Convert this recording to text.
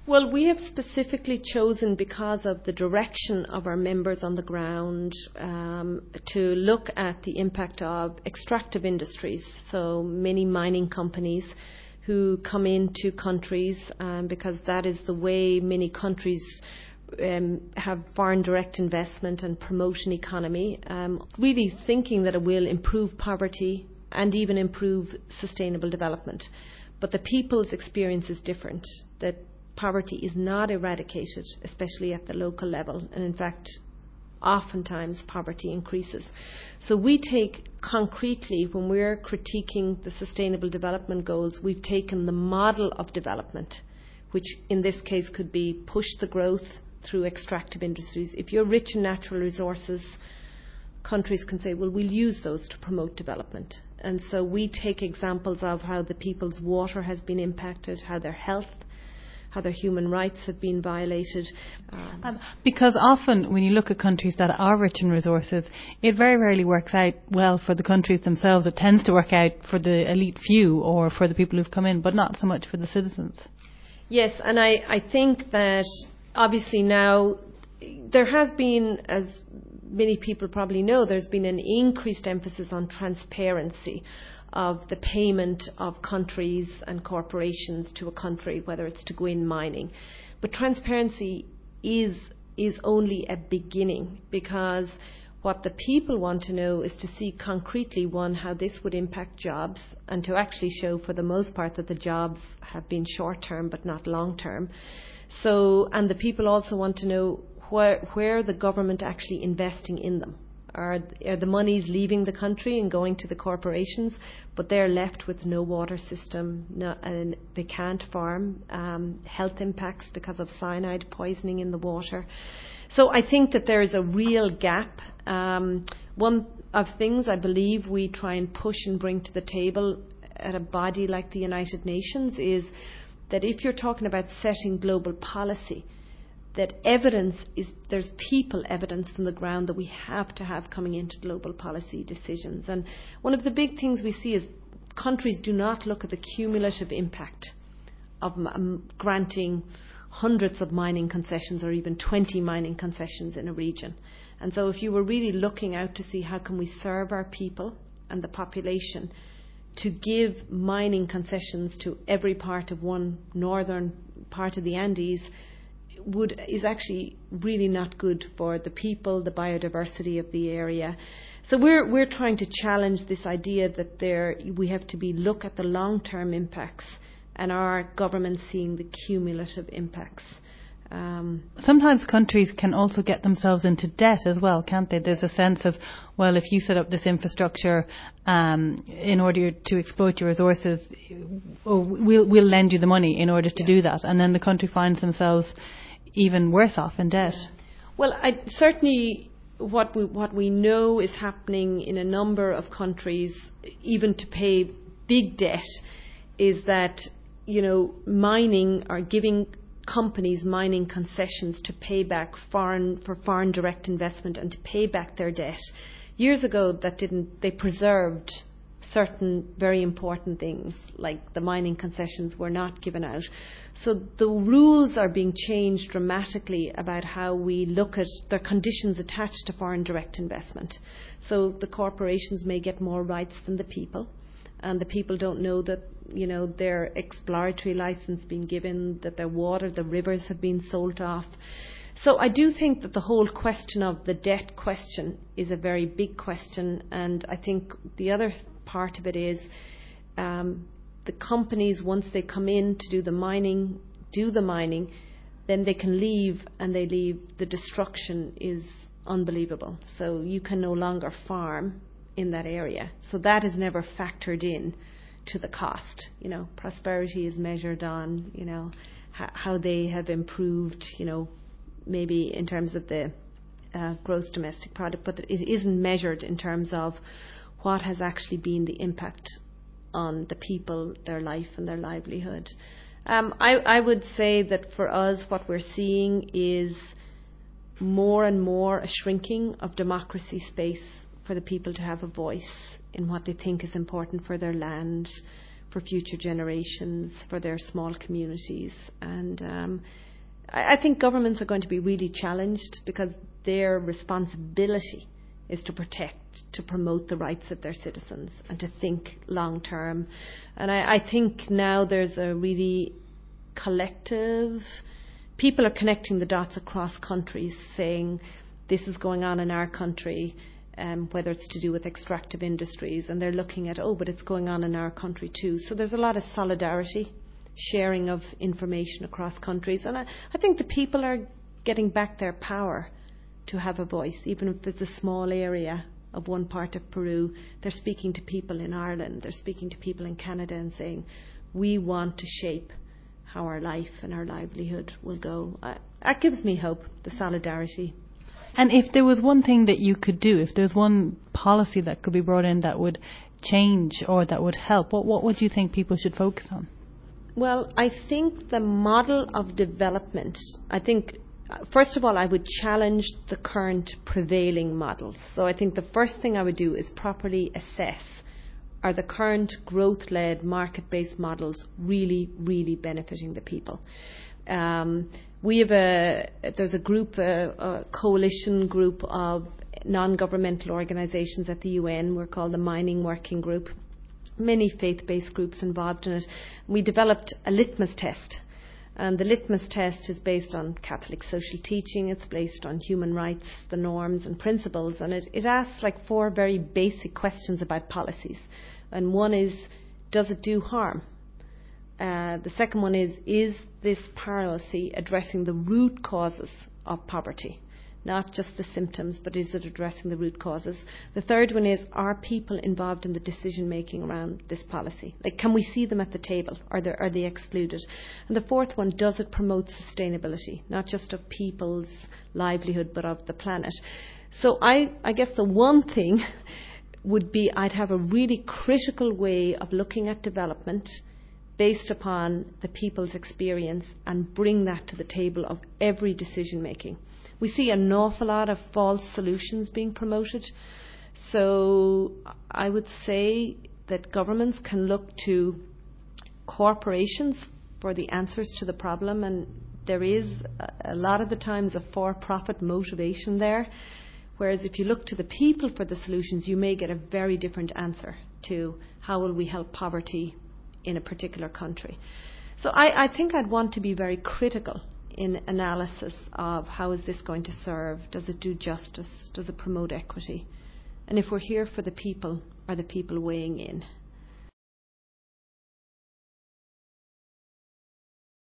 Well, we have specifically chosen, because of the direction of our members on the ground, to look at the impact of extractive industries. So many mining companies who come into countries, because that is the way many countries have foreign direct investment and promote an economy, really thinking that it will improve poverty and even improve sustainable development. But the people's experience is different, that poverty is not eradicated, especially at the local level, and in fact oftentimes poverty increases. So we take concretely, when we're critiquing the sustainable development goals, we've taken the model of development, which in this case could be push the growth through extractive industries. If you're rich in natural resources, countries can say, well, we'll use those to promote development. And so we take examples of how the people's water has been impacted, how their health, how their human rights have been violated. Because often when you look at countries that are rich in resources, it very rarely works out well for the countries themselves. It tends to work out for the elite few or for the people who've come in, but not so much for the citizens. Yes, and I think that obviously now there has been, as many people probably know, there's been an increased emphasis on transparency of the payment of countries and corporations to a country, whether it's to go in mining. But transparency is only a beginning, because what the people want to know is to see concretely, one, how this would impact jobs, and to actually show for the most part that the jobs have been short-term but not long-term. So, and the people also want to know where the government actually investing in them. Are the monies leaving the country and going to the corporations, but they're left with no water system, and they can't farm, health impacts because of cyanide poisoning in the water. So I think that there is a real gap. One of things I believe we try and push and bring to the table at a body like the United Nations is that if you're talking about setting global policy, that evidence is, there's people evidence from the ground that we have to have coming into global policy decisions. And one of the big things we see is countries do not look at the cumulative impact of granting hundreds of mining concessions or even 20 mining concessions in a region. And so if you were really looking out to see how can we serve our people and the population, to give mining concessions to every part of one northern part of the Andes is actually really not good for the people, the biodiversity of the area. So we're trying to challenge this idea that we have to look at the long-term impacts, and our government seeing the cumulative impacts. Sometimes countries can also get themselves into debt as well, can't they? There's a sense of, well, if you set up this infrastructure in order to exploit your resources, we'll lend you the money in order to do that, and then the country finds themselves even worse off in debt. Well, certainly what we know is happening in a number of countries, even to pay big debt, is that, mining or giving companies mining concessions to pay back foreign direct investment and to pay back their debt. Years ago, they preserved certain very important things, like the mining concessions were not given out. So the rules are being changed dramatically about how we look at the conditions attached to foreign direct investment. So the corporations may get more rights than the people, and the people don't know that, their exploratory license being given, that their water, the rivers have been sold off. So I do think that the whole question of the debt question is a very big question, and I think the other part of it is the companies, once they come in to do the mining, then they can leave, and they leave. The destruction is unbelievable. So you can no longer farm in that area. So that is never factored in to the cost. Prosperity is measured on, how they have improved, maybe in terms of the gross domestic product, but it isn't measured in terms of what has actually been the impact on the people, their life and their livelihood. I would say that for us, what we're seeing is more and more a shrinking of democracy space for the people to have a voice in what they think is important for their land. for future generations, for their small communities. And I think governments are going to be really challenged because their responsibility is to protect, to promote the rights of their citizens and to think long term. And I think now there's a really collective, people are connecting the dots across countries saying this is going on in our country, whether it's to do with extractive industries, and they're looking at, but it's going on in our country too. So there's a lot of solidarity, sharing of information across countries, and I think the people are getting back their power to have a voice, even if it's a small area of one part of Peru. They're speaking to people in Ireland, they're speaking to people in Canada and saying, we want to shape how our life and our livelihood will go. That gives me hope, the solidarity. And if there was one thing that you could do, if there's one policy that could be brought in that would change or that would help, what would you think people should focus on? Well, I think the model of development, first of all, I would challenge the current prevailing models. So I think the first thing I would do is properly assess, are the current growth-led, market-based models really, really benefiting the people? There's a group, a coalition group of non-governmental organisations at the UN. We're called the Mining Working Group. Many faith-based groups involved in it. We developed a litmus test. And the litmus test is based on Catholic social teaching. It's based on human rights, the norms and principles. And it asks 4 very basic questions about policies. And one is, does it do harm? The second one is this policy addressing the root causes of poverty? Not just the symptoms, but is it addressing the root causes? The third one is, are people involved in the decision making around this policy? Can we see them at the table? Are they excluded? And the fourth one, does it promote sustainability? Not just of people's livelihood, but of the planet. So I guess the one thing would be, I'd have a really critical way of looking at development based upon the people's experience and bring that to the table of every decision making. We see an awful lot of false solutions being promoted. So I would say that governments can look to corporations for the answers to the problem, and there is a lot of the times a for-profit motivation there. Whereas if you look to the people for the solutions, you may get a very different answer to how will we help poverty in a particular country. So I think I'd want to be very critical in analysis of how is this going to serve? Does it do justice? Does it promote equity? And if we're here for the people, are the people weighing in?